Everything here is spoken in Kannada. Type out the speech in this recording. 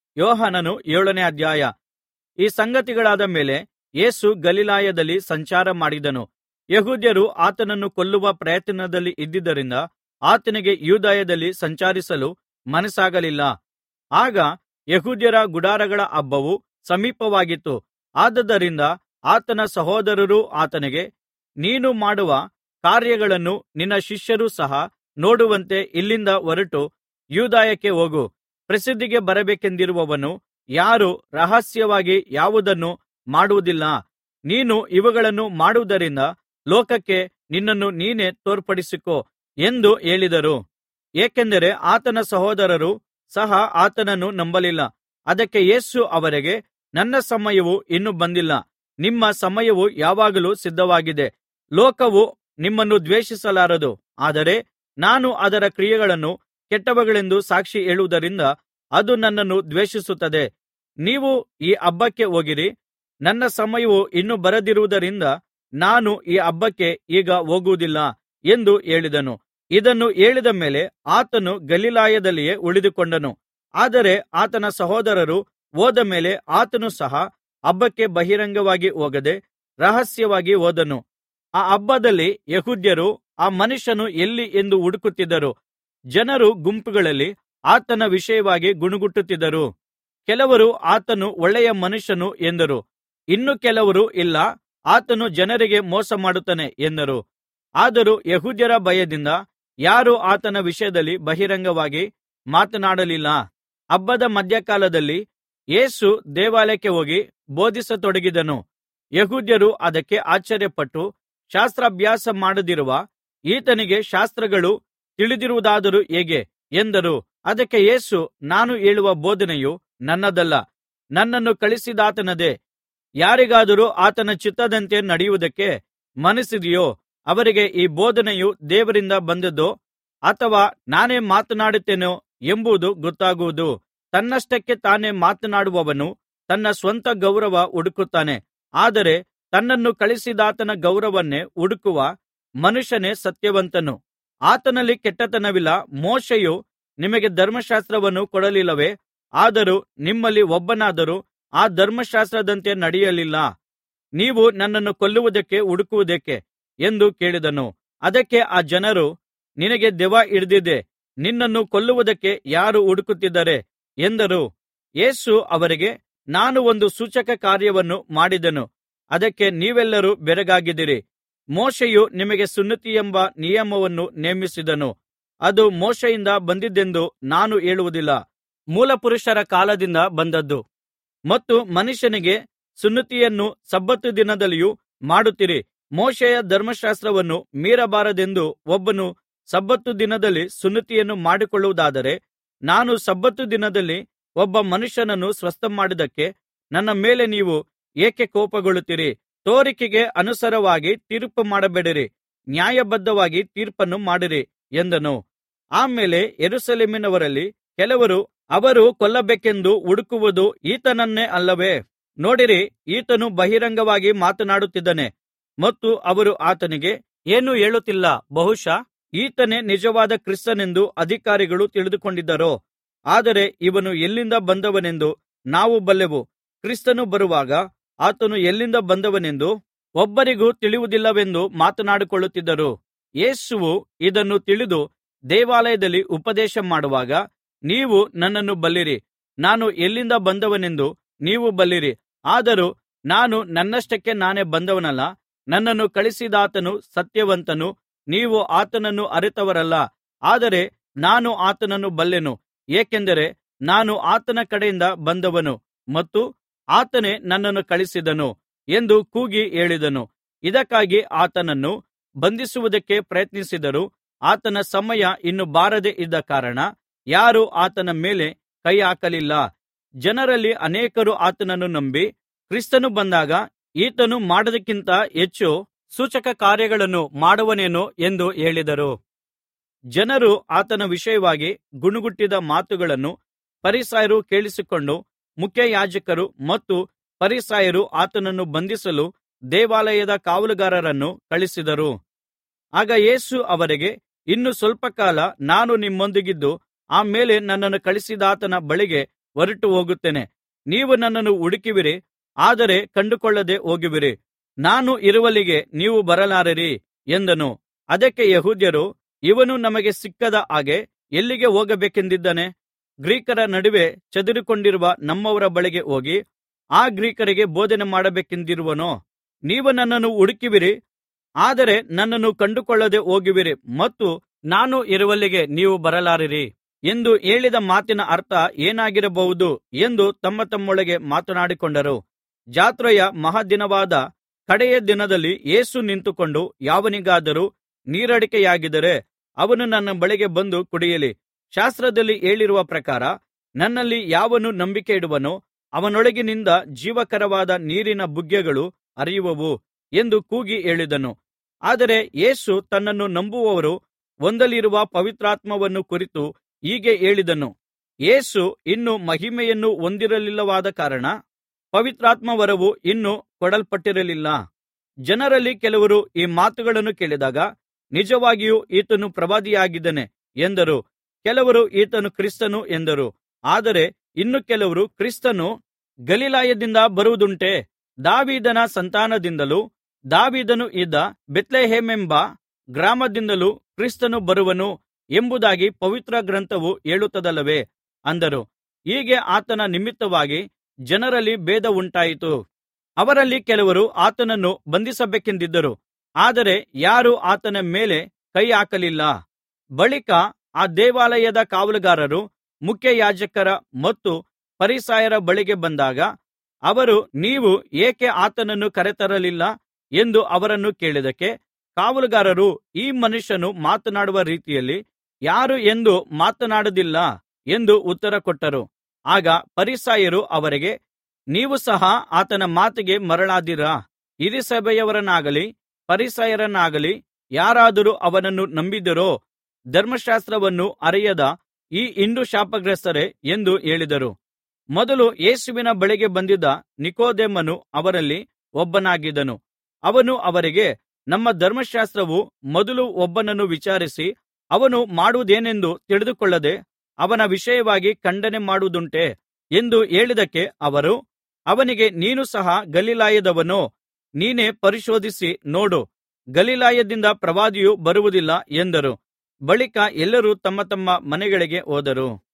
ಯೋಹಾನನು 7ನೇ ಅಧ್ಯಾಯ. ಈ ಸಂಗತಿಗಳಾದ ಮೇಲೆ ಯೇಸು ಗಲಿಲಾಯದಲ್ಲಿ ಸಂಚಾರ ಮಾಡಿದನು. ಯೆಹೂದ್ಯರು ಆತನನ್ನು ಕೊಲ್ಲುವ ಪ್ರಯತ್ನದಲ್ಲಿ ಇದ್ದುದರಿಂದ ಆತನಿಗೆ ಯೂದಾಯದಲ್ಲಿ ಸಂಚರಿಸಲು ಮನಸ್ಸಾಗಲಿಲ್ಲ. ಆಗ ಯೆಹೂದ್ಯರ ಗುಡಾರಗಳ ಹಬ್ಬವು ಸಮೀಪವಾಗಿತ್ತು. ಆದುದರಿಂದ ಆತನ ಸಹೋದರರು ಆತನಿಗೆ, ನೀನು ಮಾಡುವ ಕಾರ್ಯಗಳನ್ನು ನಿನ್ನ ಶಿಷ್ಯರು ಸಹ ನೋಡುವಂತೆ ಇಲ್ಲಿಂದ ಹೊರಟು ಯೂದಾಯಕ್ಕೆ ಹೋಗು. ಪ್ರಸಿದ್ಧಿಗೆ ಬರಬೇಕೆಂದಿರುವವನು ಯಾರೂ ರಹಸ್ಯವಾಗಿ ಯಾವುದನ್ನೂ ಮಾಡುವುದಿಲ್ಲ. ನೀನು ಇವುಗಳನ್ನು ಮಾಡುವುದರಿಂದ ಲೋಕಕ್ಕೆ ನಿನ್ನನ್ನು ನೀನೇ ತೋರ್ಪಡಿಸಿಕೋ ಎಂದು ಹೇಳಿದರು. ಏಕೆಂದರೆ ಆತನ ಸಹೋದರರು ಸಹ ಆತನನ್ನು ನಂಬಲಿಲ್ಲ. ಅದಕ್ಕೆ ಯೇಸು ಅವರಿಗೆ, ನನ್ನ ಸಮಯವು ಇನ್ನೂ ಬಂದಿಲ್ಲ, ನಿಮ್ಮ ಸಮಯವು ಯಾವಾಗಲೂ ಸಿದ್ಧವಾಗಿದೆ. ಲೋಕವು ನಿಮ್ಮನ್ನು ದ್ವೇಷಿಸಲಾರದು, ಆದರೆ ನಾನು ಅದರ ಕ್ರಿಯೆಗಳನ್ನು ಕೆಟ್ಟವುಗಳೆಂದು ಸಾಕ್ಷಿ ಹೇಳುವುದರಿಂದ ಅದು ನನ್ನನ್ನು ದ್ವೇಷಿಸುತ್ತದೆ. ನೀವು ಈ ಹಬ್ಬಕ್ಕೆ ಹೋಗಿರಿ. ನನ್ನ ಸಮಯವು ಇನ್ನೂ ಬರದಿರುವುದರಿಂದ ನಾನು ಈ ಹಬ್ಬಕ್ಕೆ ಈಗ ಹೋಗುವುದಿಲ್ಲ ಎಂದು ಹೇಳಿದನು. ಇದನ್ನು ಹೇಳಿದ ಮೇಲೆ ಆತನು ಗಲಿಲಾಯದಲ್ಲಿಯೇ ಉಳಿದುಕೊಂಡನು. ಆದರೆ ಆತನ ಸಹೋದರರು ಹೋದ ಮೇಲೆ ಆತನು ಸಹ ಹಬ್ಬಕ್ಕೆ ಬಹಿರಂಗವಾಗಿ ಹೋಗದೆ ರಹಸ್ಯವಾಗಿ ಹೋದನು. ಆ ಹಬ್ಬದಲ್ಲಿ ಯೆಹೂದ್ಯರು ಆ ಮನುಷ್ಯನು ಎಲ್ಲಿ ಎಂದು ಹುಡುಕುತ್ತಿದ್ದರು. ಜನರು ಗುಂಪುಗಳಲ್ಲಿ ಆತನ ವಿಷಯವಾಗಿ ಗುಣುಗುಟ್ಟುತ್ತಿದ್ದರು. ಕೆಲವರು ಆತನು ಒಳ್ಳೆಯ ಮನುಷ್ಯನು ಎಂದರು. ಇನ್ನು ಕೆಲವರು, ಇಲ್ಲ, ಆತನು ಜನರಿಗೆ ಮೋಸಮಾಡುತ್ತಾನೆ ಎಂದರು. ಆದರೂ ಯೆಹೂದ್ಯರ ಭಯದಿಂದ ಯಾರೂ ಆತನ ವಿಷಯದಲ್ಲಿ ಬಹಿರಂಗವಾಗಿ ಮಾತನಾಡಲಿಲ್ಲ. ಹಬ್ಬದ ಮಧ್ಯಕಾಲದಲ್ಲಿ ಯೇಸು ದೇವಾಲಯಕ್ಕೆ ಹೋಗಿ ಬೋಧಿಸತೊಡಗಿದನು. ಯೆಹೂದ್ಯರು ಅದಕ್ಕೆ ಆಶ್ಚರ್ಯಪಟ್ಟು, ಶಾಸ್ತ್ರಾಭ್ಯಾಸ ಮಾಡದಿರುವ ಈತನಿಗೆ ಶಾಸ್ತ್ರಗಳು ತಿಳಿದಿರುವುದಾದರೂ ಹೇಗೆ ಎಂದರು. ಅದಕ್ಕೆ ಯೇಸು, ನಾನು ಹೇಳುವ ಬೋಧನೆಯು ನನ್ನದಲ್ಲ, ನನ್ನನ್ನು ಕಳುಹಿಸಿದಾತನದೇ. ಯಾರಿಗಾದರೂ ಆತನ ಚಿತ್ತದಂತೆ ನಡೆಯುವುದಕ್ಕೆ ಮನಸ್ಸಿದೆಯೋ ಅವರಿಗೆ ಈ ಬೋಧನೆಯು ದೇವರಿಂದ ಬಂದದ್ದೋ ಅಥವಾ ನಾನೇ ಮಾತನಾಡುತ್ತೇನೋ ಎಂಬುದು ಗೊತ್ತಾಗುವುದು. ತನ್ನಷ್ಟಕ್ಕೆ ತಾನೇ ಮಾತನಾಡುವವನು ತನ್ನ ಸ್ವಂತ ಗೌರವ ಹುಡುಕುತ್ತಾನೆ. ಆದರೆ ತನ್ನನ್ನು ಕಳುಹಿಸಿದಾತನ ಗೌರವನ್ನೇ ಹುಡುಕುವ ಮನುಷ್ಯನೇ ಸತ್ಯವಂತನು. ಆತನಲ್ಲಿ ಕೆಟ್ಟತನವಿಲ್ಲ. ಮೋಶೆಯು ನಿಮಗೆ ಧರ್ಮಶಾಸ್ತ್ರವನ್ನು ಕೊಡಲಿಲ್ಲವೇ? ಆದರೂ ನಿಮ್ಮಲ್ಲಿ ಒಬ್ಬನಾದರೂ ಆ ಧರ್ಮಶಾಸ್ತ್ರದಂತೆ ನಡೆಯಲಿಲ್ಲ. ನೀವು ನನ್ನನ್ನು ಕೊಲ್ಲುವುದಕ್ಕೆ ಹುಡುಕುವುದೇಕೆ ಎಂದು ಕೇಳಿದನು. ಅದಕ್ಕೆ ಆ ಜನರು, ನಿನಗೆ ದೆವ್ವ ಹಿಡಿದಿದೆ, ನಿನ್ನನ್ನು ಕೊಲ್ಲುವುದಕ್ಕೆ ಯಾರು ಹುಡುಕುತ್ತಿದ್ದಾರೆ ಎಂದರು. ಯೇಸು ಅವರಿಗೆ, ನಾನು ಒಂದು ಸೂಚಕ ಕಾರ್ಯವನ್ನು ಮಾಡಿದೆನು, ಅದಕ್ಕೆ ನೀವೆಲ್ಲರೂ ಬೆರಗಾಗಿದ್ದೀರಿ. ಮೋಶೆಯು ನಿಮಗೆ ಸುನ್ನತಿಯೆಂಬ ನಿಯಮವನ್ನು ನೇಮಿಸಿದನು. ಅದು ಮೋಶೆಯಿಂದ ಬಂದದ್ದೆಂದು ನಾನು ಹೇಳುವುದಿಲ್ಲ, ಮೂಲಪುರುಷರ ಕಾಲದಿಂದ ಬಂದದ್ದು. ಮತ್ತು ಮನುಷ್ಯನಿಗೆ ಸುನ್ನತಿಯನ್ನು ಸಬ್ಬತ್ ದಿನದಲ್ಲಿಯೂ ಮಾಡುತ್ತೀರಿ. ಮೋಶೆಯ ಧರ್ಮಶಾಸ್ತ್ರವನ್ನು ಮೀರಬಾರದೆಂದು ಒಬ್ಬನು ಸಬ್ಬತ್ ದಿನದಲ್ಲಿ ಸುನ್ನತಿಯನ್ನು ಮಾಡಿಕೊಳ್ಳುವುದಾದರೆ, ನಾನು ಸಬ್ಬತ್ ದಿನದಲ್ಲಿ ಒಬ್ಬ ಮನುಷ್ಯನನ್ನು ಸ್ವಸ್ಥಮಾಡಿದ್ದಕ್ಕೆ ನನ್ನ ಮೇಲೆ ನೀವು ಏಕೆ ಕೋಪಗೊಳ್ಳುತ್ತೀರಿ? ತೋರಿಕೆಗೆ ಅನುಸಾರವಾಗಿ ತೀರ್ಪು ಮಾಡಬೇಡಿರಿ, ನ್ಯಾಯಬದ್ಧವಾಗಿ ತೀರ್ಪನ್ನು ಮಾಡಿರಿ ಎಂದನು. ಆಮೇಲೆ ಯೆರೂಸಲೇಮಿನವರಲ್ಲಿ ಕೆಲವರು, ಅವರು ಕೊಲ್ಲಬೇಕೆಂದು ಹುಡುಕುವುದು ಈತನನ್ನೇ ಅಲ್ಲವೇ? ನೋಡಿರಿ, ಈತನು ಬಹಿರಂಗವಾಗಿ ಮಾತನಾಡುತ್ತಿದ್ದಾನೆ. ಮತ್ತು ಅವರು ಆತನಿಗೆ ಏನೂ ಹೇಳುತ್ತಿಲ್ಲ. ಬಹುಶಃ ಈತನೇ ನಿಜವಾದ ಕ್ರಿಸ್ತನೆಂದು ಅಧಿಕಾರಿಗಳು ತಿಳಿದುಕೊಂಡಿದ್ದಾರೋ? ಆದರೆ ಇವನು ಎಲ್ಲಿಂದ ಬಂದವನೆಂದು ನಾವು ಬಲ್ಲೆವು. ಕ್ರಿಸ್ತನು ಬರುವಾಗ ಆತನು ಎಲ್ಲಿಂದ ಬಂದವನೆಂದು ಒಬ್ಬರಿಗೂ ತಿಳಿಯುವುದಿಲ್ಲವೆಂದು ಮಾತನಾಡಿಕೊಳ್ಳುತ್ತಿದ್ದರು. ಯೇಸುವು ಇದನ್ನು ತಿಳಿದು ದೇವಾಲಯದಲ್ಲಿ ಉಪದೇಶ ಮಾಡುವಾಗ, ನೀವು ನನ್ನನ್ನು ಬಲ್ಲಿರಿ, ನಾನು ಎಲ್ಲಿಂದ ಬಂದವನೆಂದು ನೀವು ಬಲ್ಲಿರಿ. ಆದರೂ ನಾನು ನನ್ನಷ್ಟಕ್ಕೆ ನಾನೇ ಬಂದವನಲ್ಲ, ನನ್ನನ್ನು ಕಳುಹಿಸಿದಾತನು ಸತ್ಯವಂತನು. ನೀವು ಆತನನ್ನು ಅರಿತವರಲ್ಲ, ಆದರೆ ನಾನು ಆತನನ್ನು ಬಲ್ಲೆನು, ಏಕೆಂದರೆ ನಾನು ಆತನ ಕಡೆಯಿಂದ ಬಂದವನು ಮತ್ತು ಆತನೇ ನನ್ನನ್ನು ಕಳುಹಿಸಿದನು ಎಂದು ಕೂಗಿ ಹೇಳಿದನು. ಇದಕ್ಕಾಗಿ ಆತನನ್ನು ಬಂಧಿಸುವುದಕ್ಕೆ ಪ್ರಯತ್ನಿಸಿದರೂ ಆತನ ಸಮಯ ಇನ್ನೂ ಬಾರದೆ ಇದ್ದ ಕಾರಣ ಯಾರೂ ಆತನ ಮೇಲೆ ಕೈ ಹಾಕಲಿಲ್ಲ. ಜನರಲ್ಲಿ ಅನೇಕರು ಆತನನ್ನು ನಂಬಿ, ಕ್ರಿಸ್ತನು ಬಂದಾಗ ಈತನು ಮಾಡದಕ್ಕಿಂತ ಹೆಚ್ಚು ಸೂಚಕ ಕಾರ್ಯಗಳನ್ನು ಮಾಡುವನೇನೋ ಎಂದು ಹೇಳಿದರು. ಜನರು ಆತನ ವಿಷಯವಾಗಿ ಗುಣುಗುಟ್ಟಿದ ಮಾತುಗಳನ್ನು ಫರಿಸಾಯರು ಕೇಳಿಸಿಕೊಂಡು ಮುಖ್ಯಯಾಜಕರು ಮತ್ತು ಫರಿಸಾಯರು ಆತನನ್ನು ಬಂಧಿಸಲು ದೇವಾಲಯದ ಕಾವಲುಗಾರರನ್ನು ಕಳುಹಿಸಿದರು. ಆಗ ಯೇಸು ಅವರಿಗೆ, ಇನ್ನು ಸ್ವಲ್ಪ ಕಾಲ ನಾನು ನಿಮ್ಮೊಂದಿಗಿದ್ದು ಆ ಮೇಲೆ ನನ್ನನ್ನು ಕಳುಹಿಸಿದಾತನ ಬಳಿಗೆ ಹೊರಟು ಹೋಗುತ್ತೇನೆ. ನೀವು ನನ್ನನ್ನು ಹುಡುಕುವಿರಿ, ಆದರೆ ಕಂಡುಕೊಳ್ಳದೆ ಹೋಗುವಿರಿ. ನಾನು ಇರುವಲ್ಲಿಗೆ ನೀವು ಬರಲಾರಿರಿ ಎಂದನು. ಅದಕ್ಕೆ ಯೆಹೂದ್ಯರು, ಇವನು ನಮಗೆ ಸಿಕ್ಕದ ಹಾಗೆ ಎಲ್ಲಿಗೆ ಹೋಗಬೇಕೆಂದಿದ್ದಾನೆ? ಗ್ರೀಕರ ನಡುವೆ ಚದುರಿಕೊಂಡಿರುವ ನಮ್ಮವರ ಬಳಿಗೆ ಹೋಗಿ ಆ ಗ್ರೀಕರಿಗೆ ಬೋಧನೆ ಮಾಡಬೇಕೆಂದಿರುವನೋ? ನೀವು ನನ್ನನ್ನು ಹುಡುಕುವಿರಿ, ಆದರೆ ನನ್ನನ್ನು ಕಂಡುಕೊಳ್ಳದೆ ಹೋಗುವಿರಿ, ಮತ್ತು ನಾನು ಇರುವಲ್ಲಿಗೆ ನೀವು ಬರಲಾರಿರಿ ಎಂದು ಹೇಳಿದ ಮಾತಿನ ಅರ್ಥ ಏನಾಗಿರಬಹುದು ಎಂದು ತಮ್ಮೊಳಗೆ ಮಾತನಾಡಿಕೊಂಡರು. ಜಾತ್ರೆಯ ಮಹಾದಿನವಾದ ಕಡೆಯ ದಿನದಲ್ಲಿ ಯೇಸು ನಿಂತುಕೊಂಡು, ಯಾವನಿಗಾದರೂ ನೀರಡಿಕೆಯಾಗಿದ್ದರೆ ಅವನು ನನ್ನ ಬಳಿಗೆ ಬಂದು ಕುಡಿಯಲಿ. ಶಾಸ್ತ್ರದಲ್ಲಿ ಹೇಳಿರುವ ಪ್ರಕಾರ ನನ್ನಲ್ಲಿ ಯಾವನು ನಂಬಿಕೆ ಇಡುವನೋ ಅವನೊಳಗಿನಿಂದ ಜೀವಕರವಾದ ನೀರಿನ ಬುಗ್ಗೆಗಳು ಹರಿಯುವವು ಎಂದು ಕೂಗಿ ಹೇಳಿದನು. ಆದರೆ ಯೇಸು ತನ್ನನ್ನು ನಂಬುವವರು ಹೊಂದಲಿರುವ ಪವಿತ್ರಾತ್ಮವನ್ನು ಕುರಿತು ಹೀಗೆ ಹೇಳಿದನು. ಯೇಸು ಇನ್ನೂ ಮಹಿಮೆಯನ್ನು ಹೊಂದಿರಲಿಲ್ಲವಾದ ಕಾರಣ ಪವಿತ್ರಾತ್ಮವರವು ಇನ್ನೂ ಕೊಡಲ್ಪಟ್ಟಿರಲಿಲ್ಲ. ಜನರಲ್ಲಿ ಕೆಲವರು ಈ ಮಾತುಗಳನ್ನು ಕೇಳಿದಾಗ, ನಿಜವಾಗಿಯೂ ಈತನು ಪ್ರವಾದಿಯಾಗಿದ್ದಾನೆ ಎಂದರು. ಕೆಲವರು, ಈತನು ಕ್ರಿಸ್ತನು ಎಂದರು. ಆದರೆ ಇನ್ನು ಕೆಲವರು, ಕ್ರಿಸ್ತನು ಗಲಿಲಾಯದಿಂದ ಬರುವುದುಂಟೆ? ದಾವೀದನ ಸಂತಾನದಿಂದಲೂ ದಾವೀದನು ಇದ್ದ ಬೇತ್ಲೆಹೇಮೆಂಬ ಗ್ರಾಮದಿಂದಲೂ ಕ್ರಿಸ್ತನು ಬರುವನು ಎಂಬುದಾಗಿ ಪವಿತ್ರ ಗ್ರಂಥವು ಹೇಳುತ್ತದಲ್ಲವೇ ಅಂದರು. ಹೀಗೆ ಆತನ ನಿಮಿತ್ತವಾಗಿ ಜನರಲ್ಲಿ ಭೇದ ಉಂಟಾಯಿತು. ಅವರಲ್ಲಿ ಕೆಲವರು ಆತನನ್ನು ಬಂಧಿಸಬೇಕೆಂದಿದ್ದರು, ಆದರೆ ಯಾರೂ ಆತನ ಮೇಲೆ ಕೈ ಹಾಕಲಿಲ್ಲ. ಬಳಿಕ ಆ ದೇವಾಲಯದ ಕಾವಲುಗಾರರು ಮುಖ್ಯಯಾಜಕರ ಮತ್ತು ಫರಿಸಾಯರ ಬಳಿಗೆ ಬಂದಾಗ ಅವರು, ನೀವು ಏಕೆ ಆತನನ್ನು ಕರೆತರಲಿಲ್ಲ ಎಂದು ಅವರನ್ನು ಕೇಳಿದ್ದಕ್ಕೆ, ಕಾವಲುಗಾರರು, ಈ ಮನುಷ್ಯನು ಮಾತನಾಡುವ ರೀತಿಯಲ್ಲಿ ಯಾರೂ ಎಂದೂ ಮಾತನಾಡಿದ್ದಿಲ್ಲ ಎಂದು ಉತ್ತರ ಕೊಟ್ಟರು. ಆಗ ಫರಿಸಾಯರು ಅವರಿಗೆ, ನೀವು ಸಹ ಆತನ ಮಾತಿಗೆ ಮರಳಾದಿರಾ? ಹಿರೀಸಭೆಯವರನ್ನಾಗಲಿ ಫರಿಸಾಯರನ್ನಾಗಲಿ ಯಾರಾದರೂ ಅವನನ್ನು ನಂಬಿದರೋ? ಧರ್ಮಶಾಸ್ತ್ರವನ್ನು ಅರಿಯದ ಈ ಹಿಂಡು ಶಾಪಗ್ರಸ್ತರೇ ಎಂದು ಹೇಳಿದರು. ಮೊದಲು ಯೇಸುವಿನ ಬಳಿಗೆ ಬಂದಿದ್ದ ನಿಕೊದೇಮನು ಅವರಲ್ಲಿ ಒಬ್ಬನಾಗಿದ್ದನು. ಅವನು ಅವರಿಗೆ, ನಮ್ಮ ಧರ್ಮಶಾಸ್ತ್ರವು ಮೊದಲು ಒಬ್ಬನನ್ನು ವಿಚಾರಿಸಿ ಅವನು ಮಾಡುವುದೇನೆಂದು ತಿಳಿದುಕೊಳ್ಳದೆ ಅವನ ವಿಷಯವಾಗಿ ಖಂಡನೆ ಮಾಡುವುದುಂಟೆ ಎಂದು ಹೇಳಿದ್ದಕ್ಕೆ ಅವರು ಅವನಿಗೆ, ನೀನು ಸಹ ಗಲಿಲಾಯದವನೋ? ನೀನೇ ಪರಿಶೋಧಿಸಿ ನೋಡು, ಗಲಿಲಾಯದಿಂದ ಪ್ರವಾದಿಯು ಬರುವುದಿಲ್ಲ ಎಂದರು. ಬಳಿಕ ಎಲ್ಲರೂ ತಮ್ಮ ತಮ್ಮ ಮನೆಗಳಿಗೆ ಹೋದರು.